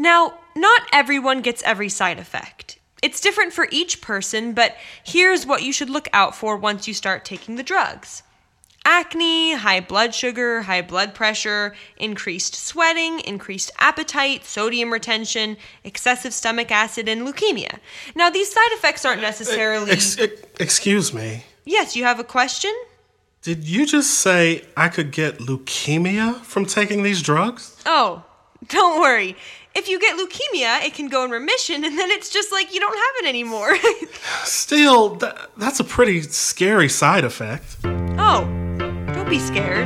Now, not everyone gets every side effect. It's different for each person, but here's what you should look out for once you start taking the drugs. Acne, high blood sugar, high blood pressure, increased sweating, increased appetite, sodium retention, excessive stomach acid, and leukemia. Now, these side effects aren't necessarily... Excuse me. Yes, you have a question? Did you just say I could get leukemia from taking these drugs? Oh, don't worry. If you get leukemia, it can go in remission, and then it's just like you don't have it anymore. Still, that's a pretty scary side effect. Oh, don't be scared.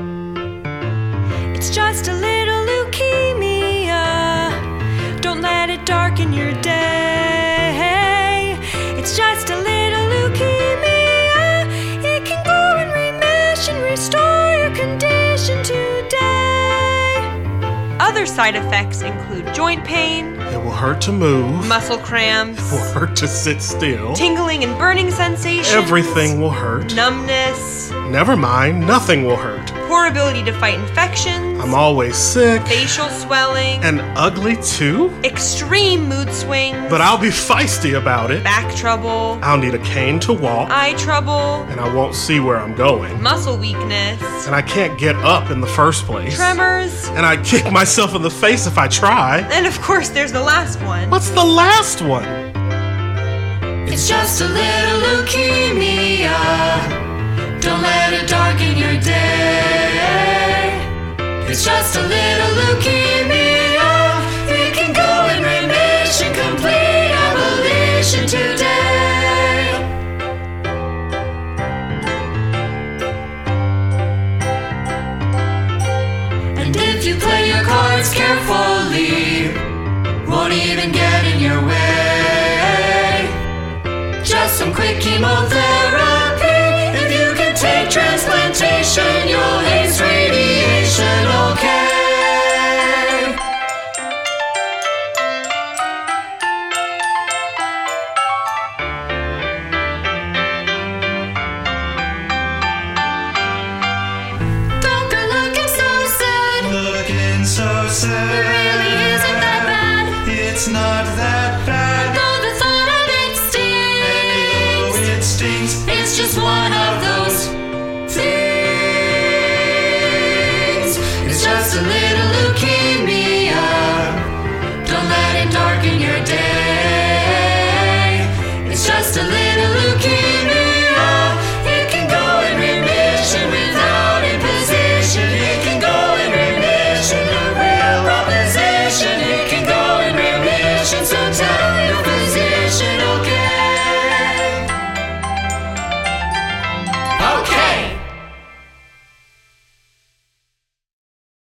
It's just a little leukemia. Don't let it darken your day. It's just a little leukemia. It can go in remission, restore your condition today. Other side effects include joint pain. It will hurt to move. Muscle cramps. It will hurt to sit still. Tingling and burning sensations. Everything will hurt. Numbness. Never mind, nothing will hurt. Poor ability to fight infections. I'm always sick. Facial swelling. And ugly too? Extreme mood swings. But I'll be feisty about it. Back trouble. I'll need a cane to walk. Eye trouble. And I won't see where I'm going. Muscle weakness. And I can't get up in the first place. Tremors. And I kick myself in the face if I try. And of course, there's the last one. What's the last one? It's just a little leukemia. Don't let it darken your day. It's just a little leukemia. It can go in remission, complete abolition today. And if you play your cards carefully, won't even get in your way. Just some quick chemotherapy. If you can take transplantation, you'll ace radiation, okay? Don't go looking so sad. Looking so sad. It really isn't that bad. It's not that